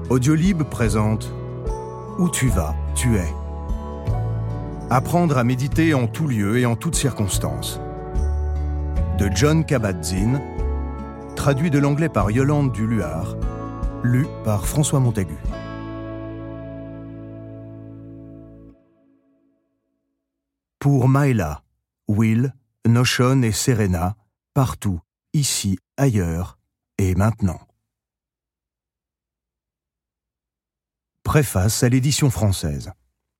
Audiolib présente Où tu vas, tu es. Apprendre à méditer en tout lieu et en toutes circonstances. De Jon Kabat-Zinn, traduit de l'anglais par Yolande Duluard, lu par François Montagu. Pour Maëla, Will, Noshon et Serena, partout, ici, ailleurs et maintenant. Préface à l'édition française.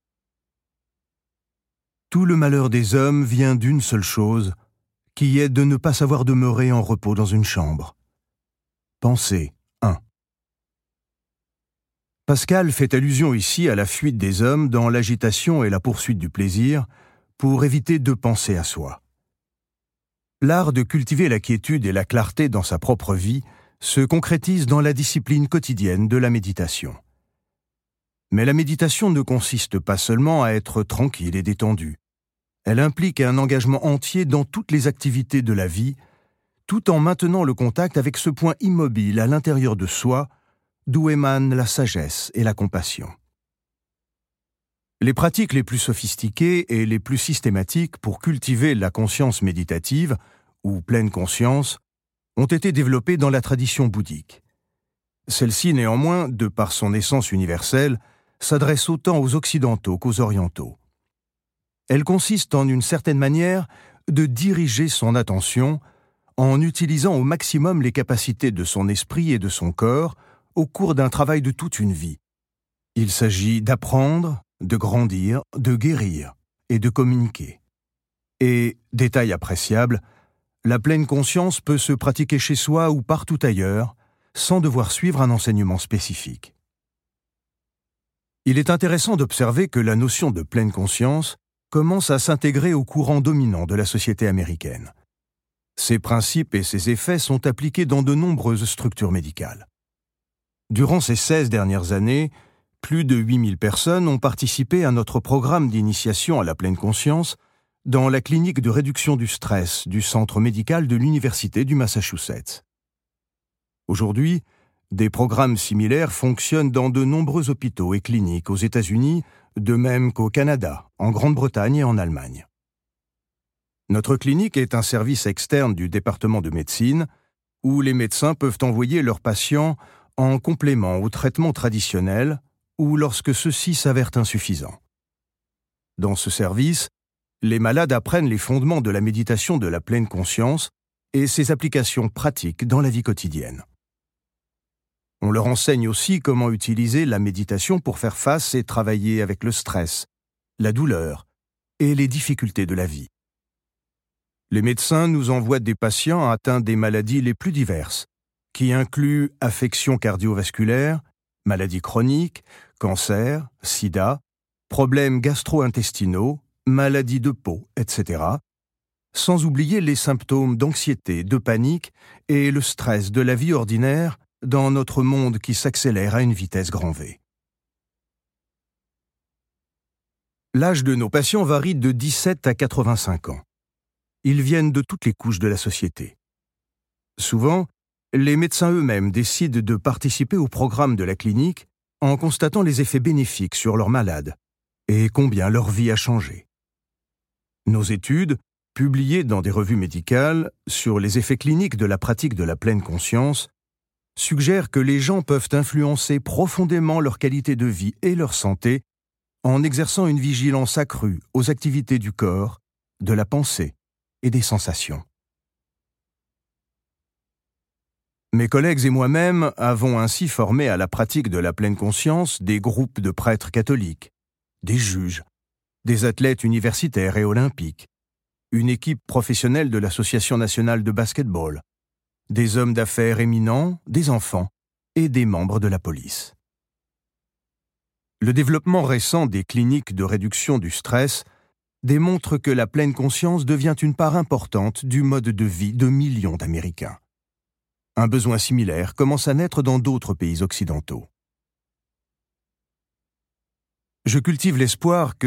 Tout le malheur des hommes vient d'une seule chose, qui est de ne pas savoir demeurer en repos dans une chambre. Pensée 1. Pascal fait allusion ici à la fuite des hommes dans l'agitation et la poursuite du plaisir pour éviter de penser à soi. L'art de cultiver la quiétude et la clarté dans sa propre vie se concrétise dans la discipline quotidienne de la méditation. Mais la méditation ne consiste pas seulement à être tranquille et détendu. Elle implique un engagement entier dans toutes les activités de la vie, tout en maintenant le contact avec ce point immobile à l'intérieur de soi, d'où émanent la sagesse et la compassion. Les pratiques les plus sophistiquées et les plus systématiques pour cultiver la conscience méditative, ou pleine conscience, ont été développées dans la tradition bouddhique. Celle-ci, néanmoins, de par son essence universelle, s'adresse autant aux occidentaux qu'aux orientaux. Elle consiste en une certaine manière de diriger son attention en utilisant au maximum les capacités de son esprit et de son corps au cours d'un travail de toute une vie. Il s'agit d'apprendre, de grandir, de guérir et de communiquer. Et, détail appréciable, la pleine conscience peut se pratiquer chez soi ou partout ailleurs, sans devoir suivre un enseignement spécifique. Il est intéressant d'observer que la notion de pleine conscience commence à s'intégrer au courant dominant de la société américaine. Ses principes et ses effets sont appliqués dans de nombreuses structures médicales. Durant ces 16 dernières années, plus de 8000 personnes ont participé à notre programme d'initiation à la pleine conscience dans la clinique de réduction du stress du centre médical de l'Université du Massachusetts. Aujourd'hui, des programmes similaires fonctionnent dans de nombreux hôpitaux et cliniques aux États-Unis, de même qu'au Canada, en Grande-Bretagne et en Allemagne. Notre clinique est un service externe du département de médecine où les médecins peuvent envoyer leurs patients en complément au traitement traditionnel ou lorsque ceux-ci s'avèrent insuffisants. Dans ce service, les malades apprennent les fondements de la méditation de la pleine conscience et ses applications pratiques dans la vie quotidienne. On leur enseigne aussi comment utiliser la méditation pour faire face et travailler avec le stress, la douleur et les difficultés de la vie. Les médecins nous envoient des patients atteints des maladies les plus diverses, qui incluent affections cardiovasculaires, maladies chroniques, cancer, sida, problèmes gastro-intestinaux, maladies de peau, etc., sans oublier les symptômes d'anxiété, de panique et le stress de la vie ordinaire dans notre monde qui s'accélère à une vitesse grand V. L'âge de nos patients varie de 17 à 85 ans. Ils viennent de toutes les couches de la société. Souvent, les médecins eux-mêmes décident de participer au programme de la clinique en constatant les effets bénéfiques sur leurs malades et combien leur vie a changé. Nos études, publiées dans des revues médicales sur les effets cliniques de la pratique de la pleine conscience, suggèrent que les gens peuvent influencer profondément leur qualité de vie et leur santé en exerçant une vigilance accrue aux activités du corps, de la pensée et des sensations. Mes collègues et moi-même avons ainsi formé à la pratique de la pleine conscience des groupes de prêtres catholiques, des juges, des athlètes universitaires et olympiques, une équipe professionnelle de l'Association nationale de basket-ball, des hommes d'affaires éminents, des enfants et des membres de la police. Le développement récent des cliniques de réduction du stress démontre que la pleine conscience devient une part importante du mode de vie de millions d'Américains. Un besoin similaire commence à naître dans d'autres pays occidentaux. Je cultive l'espoir que